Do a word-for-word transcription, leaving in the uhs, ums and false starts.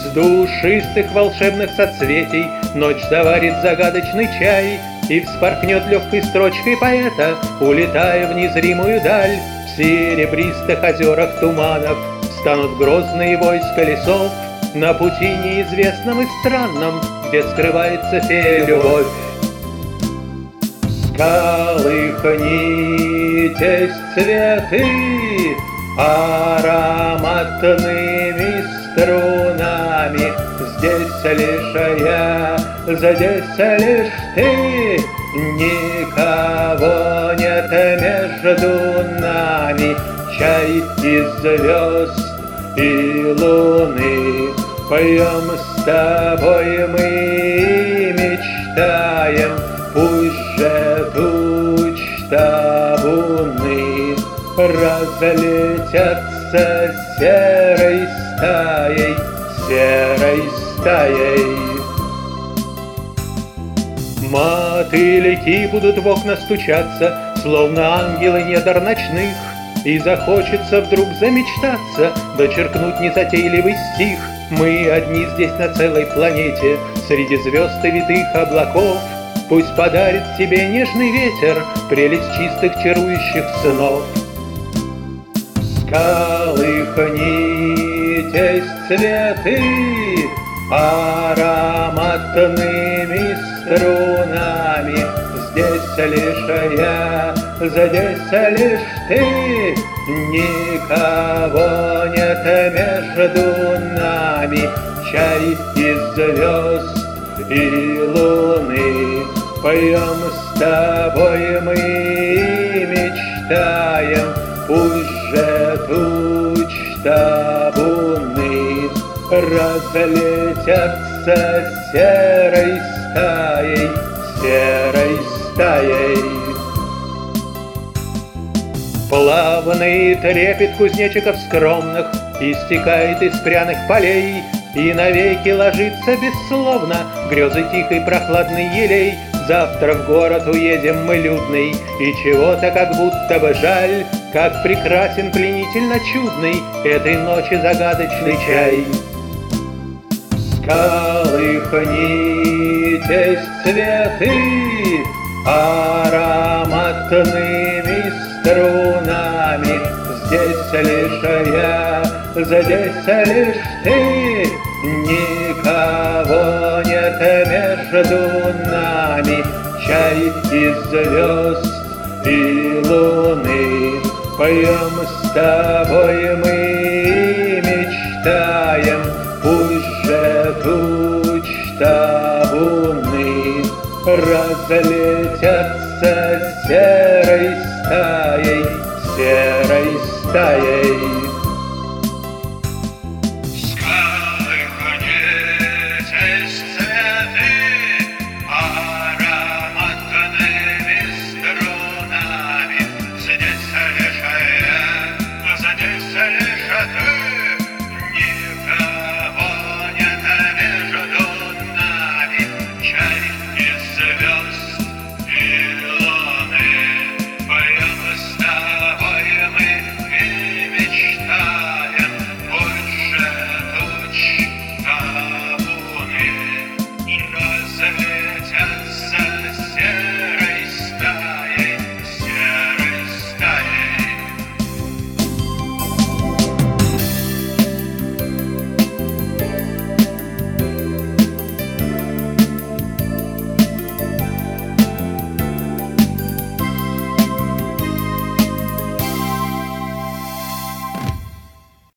душистых волшебных соцветий ночь заварит загадочный чай и вспорхнет легкой строчкой поэта, улетая в незримую даль. В серебристых озерах туманов станут грозные войска лесов на пути неизвестном и странном, где скрывается фея любовь. Всколыхнитесь, цветы, ароматными струнами. Здесь лишь я, здесь лишь ты, никого нет между нами. Чай из звезд и луны, поем с тобой мы и мечтаем. Пусть же туч табуны разлетятся серой стаей, серой стаей. Мотыльки будут в окна стучаться, словно ангелы недр ночных, и захочется вдруг замечтаться, дочеркнуть незатейливый стих. Мы одни здесь на целой планете, среди звезд и витых облаков. Пусть подарит тебе нежный ветер прелесть чистых чарующих снов. Всколыхнитесь, цветы, ароматными струнами. Здесь лишь я, здесь лишь ты, никого нет между нами. Чай из звезд и луны, поем с тобой мы и мечтаем. Пусть же туч табуны разлетятся серой стаей, серой стаей. Плавный трепет кузнечиков скромных истекает из пряных полей, и навеки ложится бессловно грезы тихой прохладный елей. Завтра в город уедем мы людный, и чего-то как будто бы жаль, как прекрасен пленительно чудный этой ночи загадочный чай. Всколыхнитесь, цветы, ароматными струнами. Здесь лишь я, здесь лишь ты, никого нет между нами. Чай из звезд и луны, поем с тобой мы и мечтаем. Пусть же туч табуны разлетятся серой стаей, серой стаей.